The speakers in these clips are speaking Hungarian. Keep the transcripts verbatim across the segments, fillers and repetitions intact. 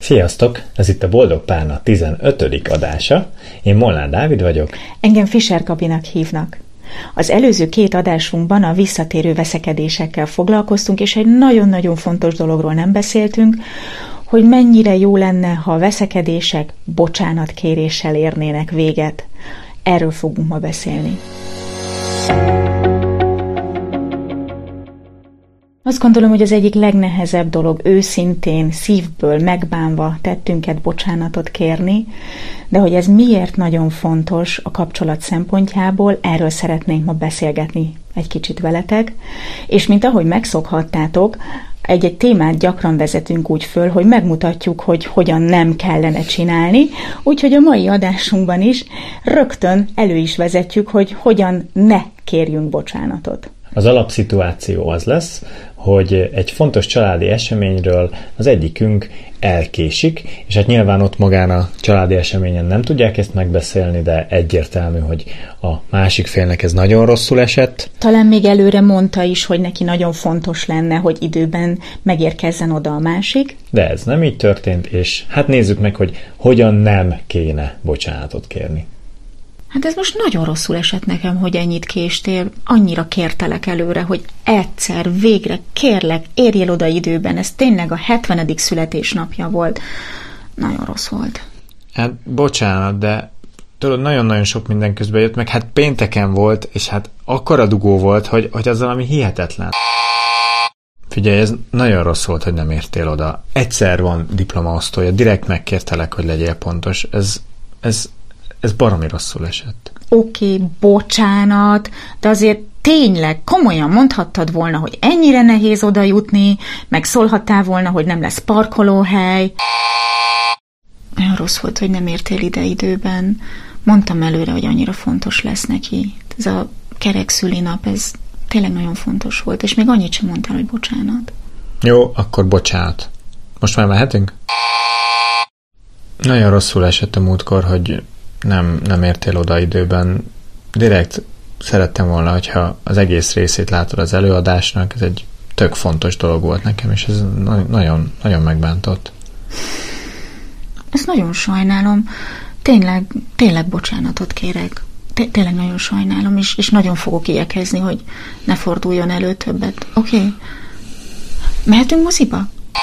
Sziasztok! Ez itt a Boldog Párna tizenötödik adása. Én Molnár Dávid vagyok. Engem Fischer Gabinak hívnak. Az előző két adásunkban a visszatérő veszekedésekkel foglalkoztunk, és egy nagyon-nagyon fontos dologról nem beszéltünk, hogy mennyire jó lenne, ha a veszekedések bocsánatkéréssel érnének véget. Erről fogunk ma beszélni. Azt gondolom, hogy az egyik legnehezebb dolog őszintén, szívből, megbánva tettünket bocsánatot kérni, de hogy ez miért nagyon fontos a kapcsolat szempontjából, erről szeretnénk ma beszélgetni egy kicsit veletek, és mint ahogy megszokhattátok, egy-egy témát gyakran vezetünk úgy föl, hogy megmutatjuk, hogy hogyan nem kellene csinálni, úgyhogy a mai adásunkban is rögtön elő is vezetjük, hogy hogyan ne kérjünk bocsánatot. Az alapszituáció az lesz, hogy egy fontos családi eseményről az egyikünk elkésik, és hát nyilván ott magán a családi eseményen nem tudják ezt megbeszélni, de egyértelmű, hogy a másik félnek ez nagyon rosszul esett. Talán még előre mondta is, hogy neki nagyon fontos lenne, hogy időben megérkezzen oda a másik. De ez nem így történt, és hát nézzük meg, hogy hogyan nem kéne bocsánatot kérni. Hát ez most nagyon rosszul esett nekem, hogy ennyit késtél, annyira kértelek előre, hogy egyszer, végre, kérlek, érjél oda időben, ez tényleg a hetvenedik születésnapja volt. Nagyon rossz volt. Hát bocsánat, de tudod, nagyon-nagyon sok minden közben jött, meg hát pénteken volt, és hát akkora dugó volt, hogy, hogy az valami hihetetlen. Figyelj, ez nagyon rossz volt, hogy nem értél oda. Egyszer van diplomaosztója, direkt megkértelek, hogy legyél pontos. Ez, ez Ez baromi rosszul esett. Oké, okay, bocsánat, de azért tényleg komolyan mondhattad volna, hogy ennyire nehéz oda jutni, meg szólhattál volna, hogy nem lesz parkolóhely. Olyan rossz volt, hogy nem értél ide időben. Mondtam előre, hogy annyira fontos lesz neki. Ez a kerek szülinap, ez tényleg nagyon fontos volt, és még annyit sem mondtál, hogy bocsánat. Jó, akkor bocsánat. Most már mehetünk? Nagyon rosszul esett a múltkor, hogy Nem, nem értél oda időben. Direkt szerettem volna, hogyha az egész részét látod az előadásnak, ez egy tök fontos dolog volt nekem, és ez nagyon, nagyon megbántott. Ezt nagyon sajnálom. Tényleg, tényleg bocsánatot kérek. Té- tényleg nagyon sajnálom, és, és nagyon fogok igyekezni, hogy ne forduljon elő többet. Oké? Okay. Mehetünk moziba?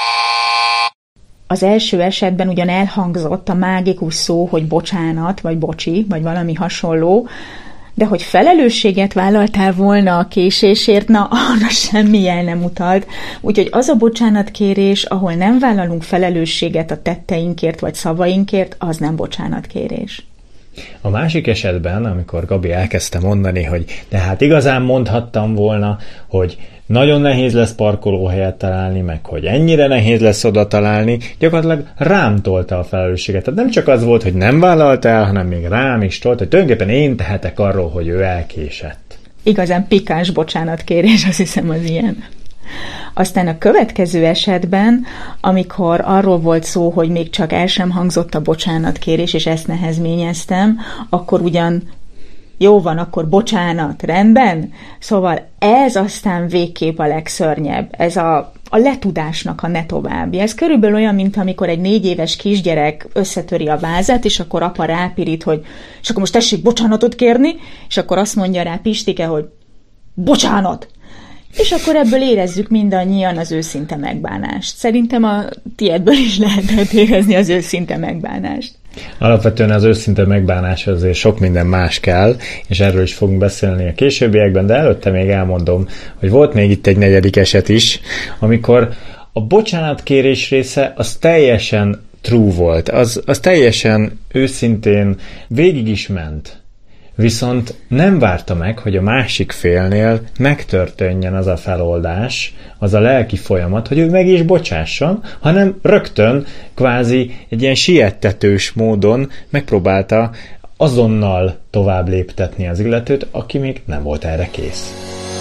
Az első esetben ugyan elhangzott a mágikus szó, hogy bocsánat, vagy bocsi, vagy valami hasonló, de hogy felelősséget vállaltál volna a késésért, na arra semmi jel nem utalt. Úgyhogy az a bocsánatkérés, ahol nem vállalunk felelősséget a tetteinkért vagy szavainkért, az nem bocsánatkérés. A másik esetben, amikor Gabi elkezdte mondani, hogy de hát igazán mondhattam volna, hogy nagyon nehéz lesz parkolóhelyet találni, meg hogy ennyire nehéz lesz oda találni, gyakorlatilag rám tolta a felelősséget. Tehát nem csak az volt, hogy nem vállalta el, hanem még rám is tolt, hogy tulajdonképpen én tehetek arról, hogy ő elkésett. Igazán pikáns bocsánatkérés, azt hiszem, az ilyen. Aztán a következő esetben, amikor arról volt szó, hogy még csak el sem hangzott a bocsánatkérés, és ezt nehezményeztem, akkor ugyan jó van, akkor bocsánat, rendben? Szóval ez aztán végképp a legszörnyebb. Ez a, a letudásnak a ne további. Ez körülbelül olyan, mint amikor egy négy éves kisgyerek összetöri a vázát, és akkor apa rápirít, hogy és akkor most tessék bocsánatot kérni, és akkor azt mondja rá Pistike, hogy bocsánat! És akkor ebből érezzük mindannyian az őszinte megbánást. Szerintem a tiédből is lehetett érezni az őszinte megbánást. Alapvetően az őszinte megbánás azért sok minden más kell, és erről is fogunk beszélni a későbbiekben, de előtte még elmondom, hogy volt még itt egy negyedik eset is, amikor a bocsánatkérés része az teljesen true volt, az, az teljesen őszintén végig is ment. Viszont nem várta meg, hogy a másik félnél megtörténjen az a feloldás, az a lelki folyamat, hogy ő meg is bocsásson, hanem rögtön kvázi egy ilyen siettetős módon megpróbálta azonnal tovább léptetni az illetőt, aki még nem volt erre kész.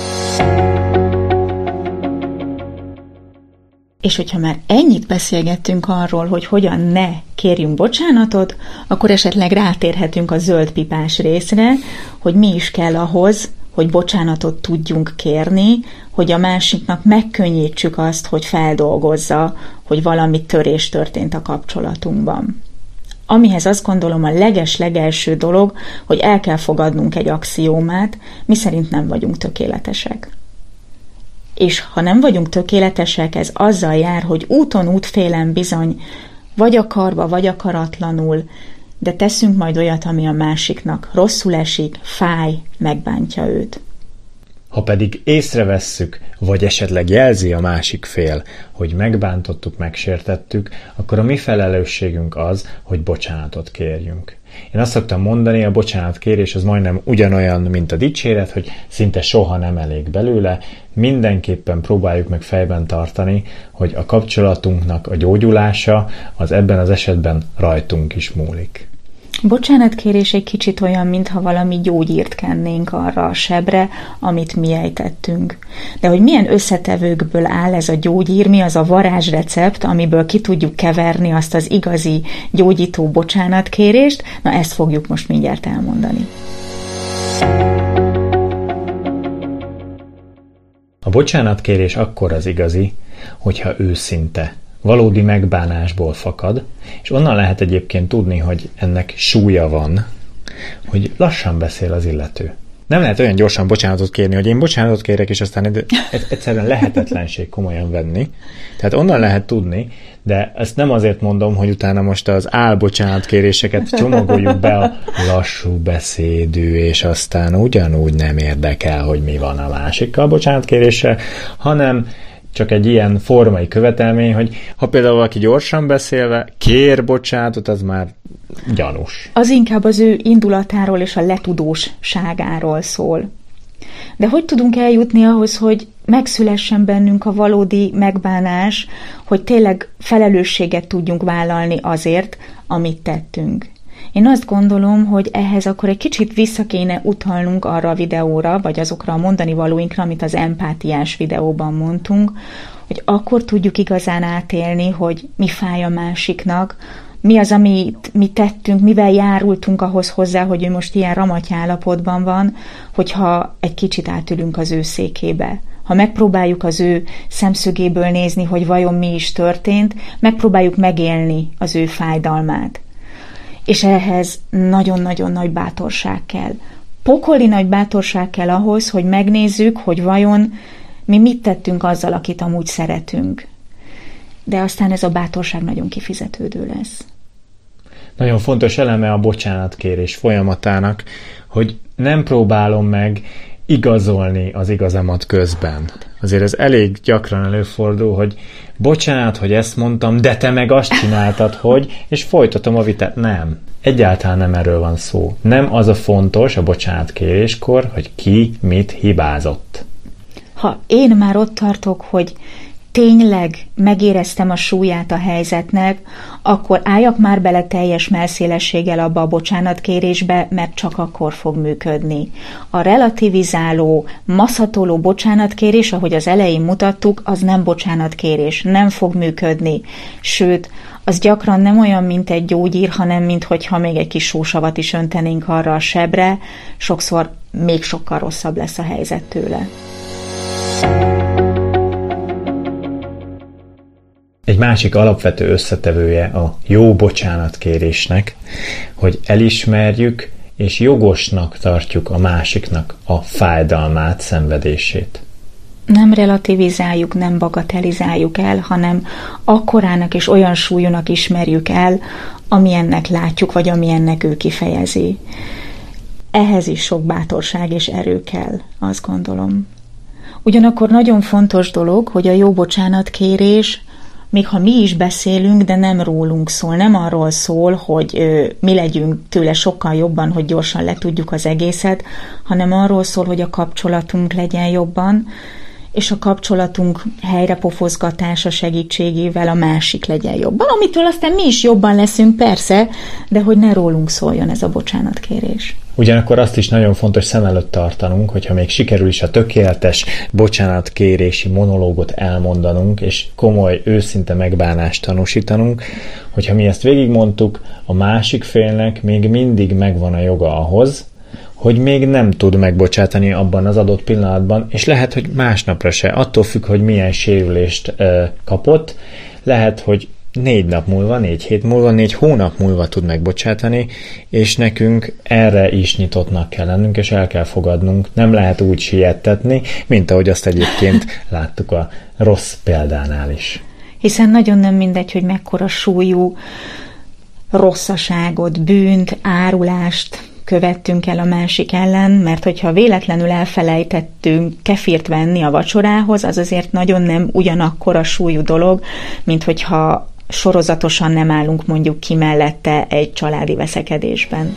És hogyha már ennyit beszélgettünk arról, hogy hogyan ne kérjünk bocsánatot, akkor esetleg rátérhetünk a zöld pipás részre, hogy mi is kell ahhoz, hogy bocsánatot tudjunk kérni, hogy a másiknak megkönnyítsük azt, hogy feldolgozza, hogy valami törés történt a kapcsolatunkban. Amihez azt gondolom a leges-legelső dolog, hogy el kell fogadnunk egy axiómát, miszerint nem vagyunk tökéletesek. És ha nem vagyunk tökéletesek, ez azzal jár, hogy úton útfélen bizony, vagy akarva, vagy akaratlanul, de teszünk majd olyat, ami a másiknak rosszul esik, fáj, megbántja őt. Ha pedig észrevesszük, vagy esetleg jelzi a másik fél, hogy megbántottuk, megsértettük, akkor a mi felelősségünk az, hogy bocsánatot kérjünk. Én azt szoktam mondani, a bocsánatkérés az majdnem ugyanolyan, mint a dicséret, hogy szinte soha nem elég belőle, mindenképpen próbáljuk meg fejben tartani, hogy a kapcsolatunknak a gyógyulása az ebben az esetben rajtunk is múlik. Bocsánatkérés egy kicsit olyan, mintha valami gyógyírt kennénk arra a sebre, amit mi ejtettünk. De hogy milyen összetevőkből áll ez a gyógyír, mi az a varázsrecept, amiből ki tudjuk keverni azt az igazi gyógyító bocsánatkérést, na ezt fogjuk most mindjárt elmondani. A bocsánatkérés akkor az igazi, hogyha őszinte, valódi megbánásból fakad, és onnan lehet egyébként tudni, hogy ennek súlya van, hogy lassan beszél az illető. Nem lehet olyan gyorsan bocsánatot kérni, hogy én bocsánatot kérek, és aztán egyszerűen lehetetlenség komolyan venni. Tehát onnan lehet tudni, de ezt nem azért mondom, hogy utána most az álbocsánatkéréseket csomagoljuk be a lassú beszédű, és aztán ugyanúgy nem érdekel, hogy mi van a másikkal bocsánatkéréssel, hanem csak egy ilyen formai követelmény, hogy ha például valaki gyorsan beszélve kér bocsánatot, az már gyanús. Az inkább az ő indulatáról és a letudósságáról szól. De hogy tudunk eljutni ahhoz, hogy megszülessen bennünk a valódi megbánás, hogy tényleg felelősséget tudjunk vállalni azért, amit tettünk? Én azt gondolom, hogy ehhez akkor egy kicsit vissza kéne utalnunk arra a videóra, vagy azokra a mondani valóinkra, amit az empátiás videóban mondtunk, hogy akkor tudjuk igazán átélni, hogy mi fáj a másiknak, mi az, amit mi tettünk, mivel járultunk ahhoz hozzá, hogy ő most ilyen ramaty állapotban van, hogyha egy kicsit átülünk az ő székébe. Ha megpróbáljuk az ő szemszögéből nézni, hogy vajon mi is történt, megpróbáljuk megélni az ő fájdalmát. És ehhez nagyon-nagyon nagy bátorság kell. Pokoli nagy bátorság kell ahhoz, hogy megnézzük, hogy vajon mi mit tettünk azzal, akit amúgy szeretünk. De aztán ez a bátorság nagyon kifizetődő lesz. Nagyon fontos eleme a bocsánatkérés folyamatának, hogy nem próbálom meg igazolni az igazamat közben. Azért ez elég gyakran előfordul, hogy bocsánat, hogy ezt mondtam, de te meg azt csináltad, hogy, és folytatom a vitát. Nem. Egyáltalán nem erről van szó. Nem az a fontos a bocsánatkéréskor, hogy ki mit hibázott. Ha én már ott tartok, hogy tényleg megéreztem a súlyát a helyzetnek, akkor álljak már bele teljes mellszélességgel abba a bocsánatkérésbe, mert csak akkor fog működni. A relativizáló, maszatoló bocsánatkérés, ahogy az elején mutattuk, az nem bocsánatkérés, nem fog működni. Sőt, az gyakran nem olyan, mint egy gyógyír, hanem mint hogyha még egy kis sósavat is öntenénk arra a sebre, sokszor még sokkal rosszabb lesz a helyzet tőle. Egy másik alapvető összetevője a jó bocsánatkérésnek, hogy elismerjük és jogosnak tartjuk a másiknak a fájdalmát, szenvedését. Nem relativizáljuk, nem bagatelizáljuk el, hanem akkorának és olyan súlyúnak ismerjük el, amilyennek látjuk, vagy amilyennek ő kifejezi. Ehhez is sok bátorság és erő kell, azt gondolom. Ugyanakkor nagyon fontos dolog, hogy a jó bocsánatkérés, még ha mi is beszélünk, de nem rólunk szól, nem arról szól, hogy ö, mi legyünk tőle sokkal jobban, hogy gyorsan letudjuk az egészet, hanem arról szól, hogy a kapcsolatunk legyen jobban, és a kapcsolatunk helyrepofozgatása segítségével a másik legyen jobban, amitől aztán mi is jobban leszünk, persze, de hogy ne rólunk szóljon ez a bocsánatkérés. Ugyanakkor azt is nagyon fontos szem előtt tartanunk, hogyha még sikerül is a tökéletes bocsánatkérési monológot elmondanunk, és komoly, őszinte megbánást tanúsítanunk, hogyha mi ezt végigmondtuk, a másik félnek még mindig megvan a joga ahhoz, hogy még nem tud megbocsátani abban az adott pillanatban, és lehet, hogy másnapra se, attól függ, hogy milyen sérülést ö, kapott, lehet, hogy négy nap múlva, négy hét múlva, négy hónap múlva tud megbocsátani, és nekünk erre is nyitottnak kell lennünk, és el kell fogadnunk. Nem lehet úgy siettetni, mint ahogy azt egyébként láttuk a rossz példánál is. Hiszen nagyon nem mindegy, hogy mekkora súlyú rosszaságot, bűnt, árulást követtünk el a másik ellen, mert hogyha véletlenül elfelejtettünk kefírt venni a vacsorához, az azért nagyon nem ugyanakkora súlyú dolog, mint hogyha sorozatosan nem állunk mondjuk ki mellette egy családi veszekedésben.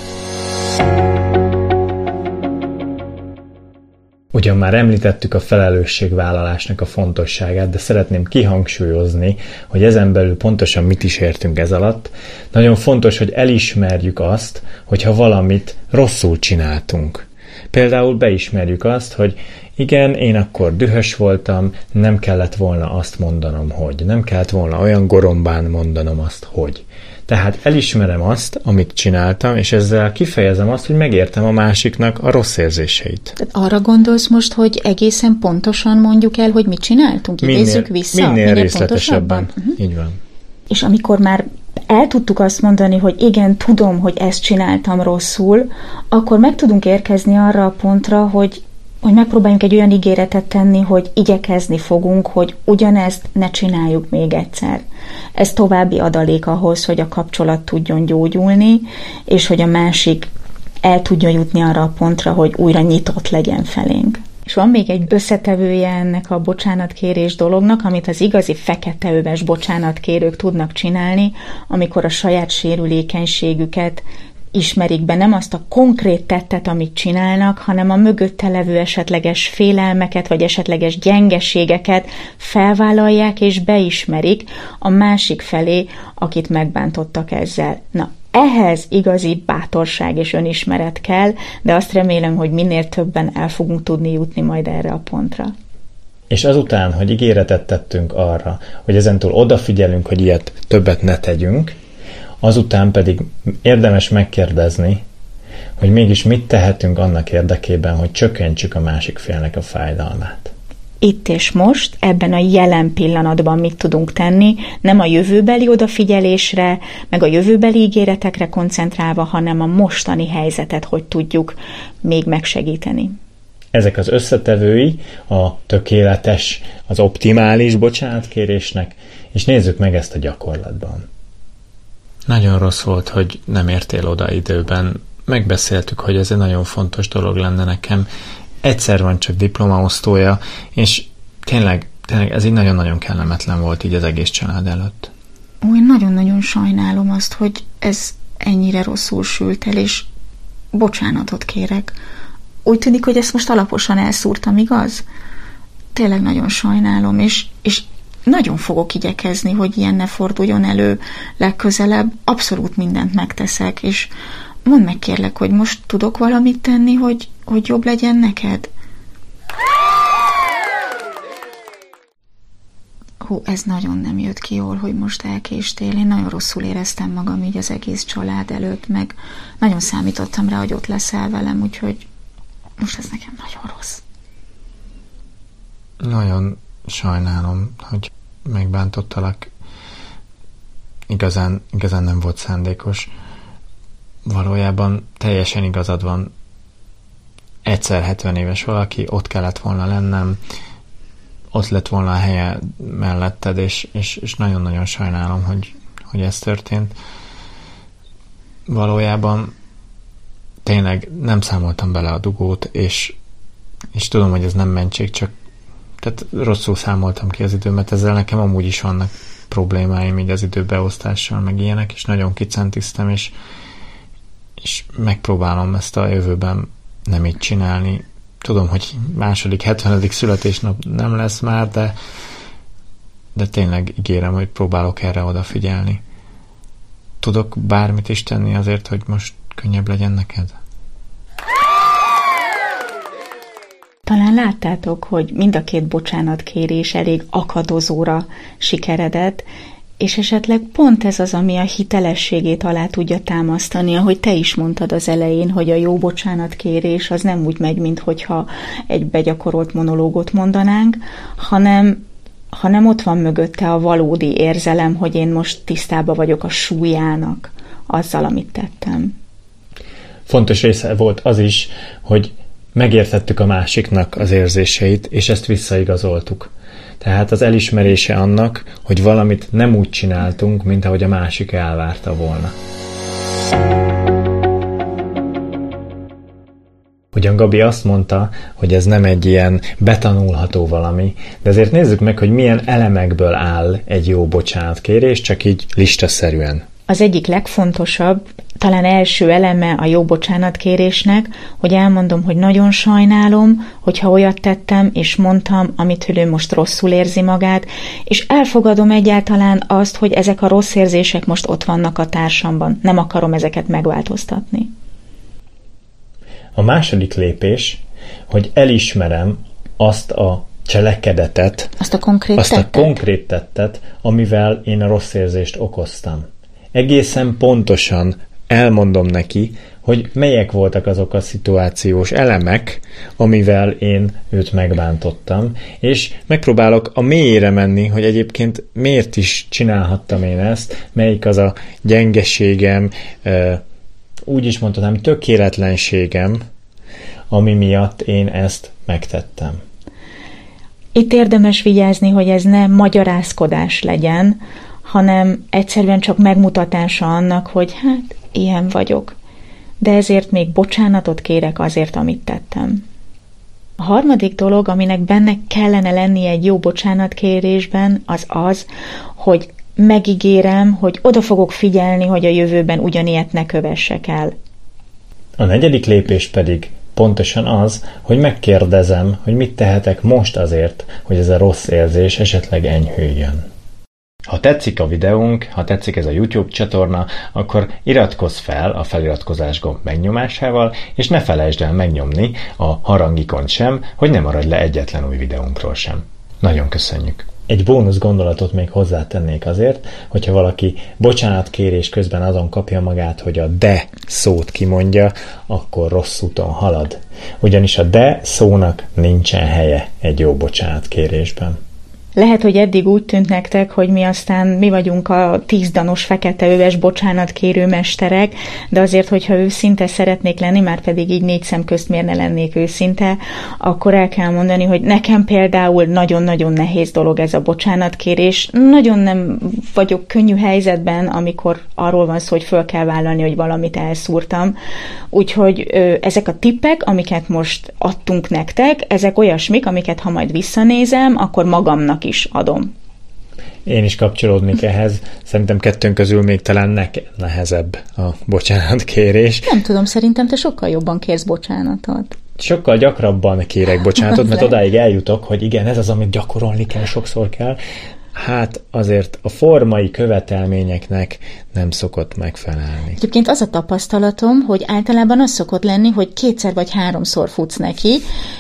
Ugyan már említettük a felelősségvállalásnak a fontosságát, de szeretném kihangsúlyozni, hogy ezen belül pontosan mit is értünk ez alatt. Nagyon fontos, hogy elismerjük azt, hogyha valamit rosszul csináltunk. Például beismerjük azt, hogy igen, én akkor dühös voltam, nem kellett volna azt mondanom, hogy. Nem kellett volna olyan gorombán mondanom azt, hogy. Tehát elismerem azt, amit csináltam, és ezzel kifejezem azt, hogy megértem a másiknak a rossz érzéseit. Tehát arra gondolsz most, hogy egészen pontosan mondjuk el, hogy mit csináltunk? Idézzük vissza? Minél, minél részletesebben. Uh-huh. Így van. És amikor már el tudtuk azt mondani, hogy igen, tudom, hogy ezt csináltam rosszul, akkor meg tudunk érkezni arra a pontra, hogy hogy megpróbáljunk egy olyan ígéretet tenni, hogy igyekezni fogunk, hogy ugyanezt ne csináljuk még egyszer. Ez további adalék ahhoz, hogy a kapcsolat tudjon gyógyulni, és hogy a másik el tudjon jutni arra a pontra, hogy újra nyitott legyen felénk. És van még egy összetevője ennek a bocsánatkérés dolognak, amit az igazi feketeöves bocsánatkérők tudnak csinálni, amikor a saját sérülékenységüket ismerik be, nem azt a konkrét tettet, amit csinálnak, hanem a mögötte levő esetleges félelmeket, vagy esetleges gyengeségeket felvállalják és beismerik a másik felé, akit megbántottak ezzel. Na, ehhez igazi bátorság és önismeret kell, de azt remélem, hogy minél többen el fogunk tudni jutni majd erre a pontra. És azután, hogy ígéretet tettünk arra, hogy ezentúl odafigyelünk, hogy ilyet többet ne tegyünk, azután pedig érdemes megkérdezni, hogy mégis mit tehetünk annak érdekében, hogy csökkentsük a másik félnek a fájdalmát. Itt és most, ebben a jelen pillanatban mit tudunk tenni, nem a jövőbeli odafigyelésre, meg a jövőbeli ígéretekre koncentrálva, hanem a mostani helyzetet, hogy tudjuk még megsegíteni. Ezek az összetevői a tökéletes, az optimális bocsánatkérésnek, és nézzük meg ezt a gyakorlatban. Nagyon rossz volt, hogy nem értél oda időben. Megbeszéltük, hogy ez egy nagyon fontos dolog lenne nekem. Egyszer van csak diplomaosztója, és tényleg, tényleg ez így nagyon-nagyon kellemetlen volt így az egész család előtt. Ó, én nagyon-nagyon sajnálom azt, hogy ez ennyire rosszul sült el, és bocsánatot kérek. Úgy tűnik, hogy ezt most alaposan elszúrtam, igaz? Tényleg nagyon sajnálom, és, és nagyon fogok igyekezni, hogy ilyen ne forduljon elő legközelebb. Abszolút mindent megteszek, és mondd meg kérlek, hogy most tudok valamit tenni, hogy, hogy jobb legyen neked? Hú, ez nagyon nem jött ki jól, hogy most elkéstél. Én nagyon rosszul éreztem magam így az egész család előtt, meg nagyon számítottam rá, hogy ott leszel velem, úgyhogy most ez nekem nagyon rossz. Nagyon sajnálom, hogy megbántottalak. Igazán, igazán nem volt szándékos. Valójában teljesen igazad van. Egyszer hetven éves valaki, ott kellett volna lennem, ott lett volna a helye melletted, és, és, és nagyon-nagyon sajnálom, hogy, hogy ez történt. Valójában tényleg nem számoltam bele a dugót, és, és tudom, hogy ez nem mentség, csak tehát rosszul számoltam ki az időmet, ezzel nekem amúgy is vannak problémáim így az időbeosztással, meg ilyenek, és nagyon kicentíztem, és, és megpróbálom ezt a jövőben nem így csinálni. Tudom, hogy második, hetvenedik születésnap nem lesz már, de, de tényleg ígérem, hogy próbálok erre odafigyelni. Tudok bármit is tenni azért, hogy most könnyebb legyen neked? Talán láttátok, hogy mind a két bocsánatkérés elég akadozóra sikeredett, és esetleg pont ez az, ami a hitelességét alá tudja támasztani, ahogy te is mondtad az elején, hogy a jó bocsánatkérés az nem úgy megy, mint hogyha egy begyakorolt monológot mondanánk, hanem, hanem ott van mögötte a valódi érzelem, hogy én most tisztában vagyok a súlyának azzal, amit tettem. Fontos része volt az is, hogy megértettük a másiknak az érzéseit, és ezt visszaigazoltuk. Tehát az elismerése annak, hogy valamit nem úgy csináltunk, mint ahogy a másik elvárta volna. Ugyan Gabi azt mondta, hogy ez nem egy ilyen betanulható valami, de azért nézzük meg, hogy milyen elemekből áll egy jó bocsánatkérés, csak így listaszerűen. Az egyik legfontosabb, talán első eleme a jó bocsánatkérésnek, hogy elmondom, hogy nagyon sajnálom, hogyha olyat tettem, és mondtam, amitől ő most rosszul érzi magát, és elfogadom egyáltalán azt, hogy ezek a rossz érzések most ott vannak a társamban. Nem akarom ezeket megváltoztatni. A második lépés, hogy elismerem azt a cselekedetet, azt a konkrét azt tettet, a konkrét tettet, amivel én a rossz érzést okoztam. Egészen pontosan elmondom neki, hogy melyek voltak azok a szituációs elemek, amivel én őt megbántottam, és megpróbálok a mélyére menni, hogy egyébként miért is csinálhattam én ezt, melyik az a gyengeségem, úgy is mondhatnám, tökéletlenségem, ami miatt én ezt megtettem. Itt érdemes vigyázni, hogy ez ne magyarázkodás legyen, hanem egyszerűen csak megmutatása annak, hogy hát ilyen vagyok, de ezért még bocsánatot kérek azért, amit tettem. A harmadik dolog, aminek benne kellene lennie egy jó bocsánatkérésben, az az, hogy megígérem, hogy oda fogok figyelni, hogy a jövőben ugyanilyet ne kövessek el. A negyedik lépés pedig pontosan az, hogy megkérdezem, hogy mit tehetek most azért, hogy ez a rossz érzés esetleg enyhüljön. Ha tetszik a videónk, ha tetszik ez a YouTube csatorna, akkor iratkozz fel a feliratkozás gomb megnyomásával, és ne felejtsd el megnyomni a harangikont sem, hogy ne maradj le egyetlen új videónkról sem. Nagyon köszönjük! Egy bónusz gondolatot még hozzátennék azért, hogyha valaki bocsánatkérés közben azon kapja magát, hogy a de szót kimondja, akkor rossz úton halad. Ugyanis a de szónak nincsen helye egy jó bocsánatkérésben. Lehet, hogy eddig úgy tűnt nektek, hogy mi aztán mi vagyunk a tízdanos feketeöves bocsánatkérő mesterek, de azért, hogyha őszinte szeretnék lenni, már pedig így négy szem közt miért ne lennék őszinte, akkor el kell mondani, hogy nekem például nagyon-nagyon nehéz dolog ez a bocsánatkérés. Nagyon nem vagyok könnyű helyzetben, amikor arról van szó, hogy föl kell vállalni, hogy valamit elszúrtam. Úgyhogy ö, ezek a tippek, amiket most adtunk nektek, ezek olyasmik, amiket ha majd visszanézem, akkor magamnak is adom. Én is kapcsolódnék ehhez. Szerintem kettőnk közül még talán nekem nehezebb a bocsánatkérés. Nem tudom, szerintem te sokkal jobban kérsz bocsánatot. Sokkal gyakrabban kérek bocsánatot, mert odáig eljutok, hogy igen, ez az, amit gyakorolni kell, sokszor kell. Hát azért a formai követelményeknek nem szokott megfelelni. Egyébként az a tapasztalatom, hogy általában az szokott lenni, hogy kétszer vagy háromszor futsz neki,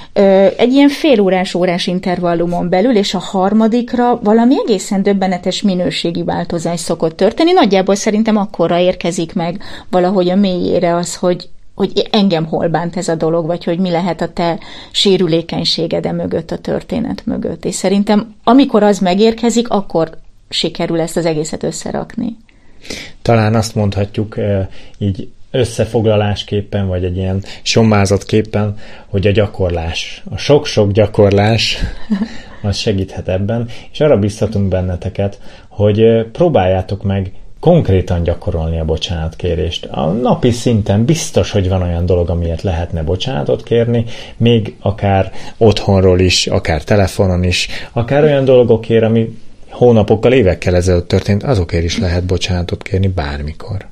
egy ilyen félórás, órás intervallumon belül, és a harmadikra valami egészen döbbenetes minőségi változás szokott történni. Nagyjából szerintem akkorra érkezik meg valahogy a mélyére az, hogy hogy engem hol bánt ez a dolog, vagy hogy mi lehet a te sérülékenységed mögött, a történet mögött. És szerintem, amikor az megérkezik, akkor sikerül ezt az egészet összerakni. Talán azt mondhatjuk így összefoglalásképpen, vagy egy ilyen sommázatképpen, hogy a gyakorlás, a sok-sok gyakorlás, az segíthet ebben, és arra biztatunk benneteket, hogy próbáljátok meg konkrétan gyakorolni a bocsánatkérést. A napi szinten biztos, hogy van olyan dolog, amiért lehetne bocsánatot kérni, még akár otthonról is, akár telefonon is, akár olyan dolgokért, ami hónapokkal, évekkel ezelőtt történt, azokért is lehet bocsánatot kérni bármikor.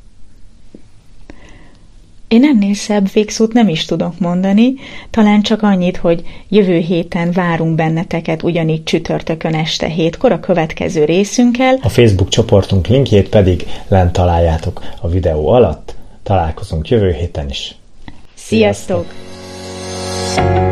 Én ennél szebb végszót nem is tudok mondani, talán csak annyit, hogy jövő héten várunk benneteket ugyanígy csütörtökön este hétkor a következő részünkkel. A Facebook csoportunk linkjét pedig lent találjátok a videó alatt. Találkozunk jövő héten is. Sziasztok! Sziasztok.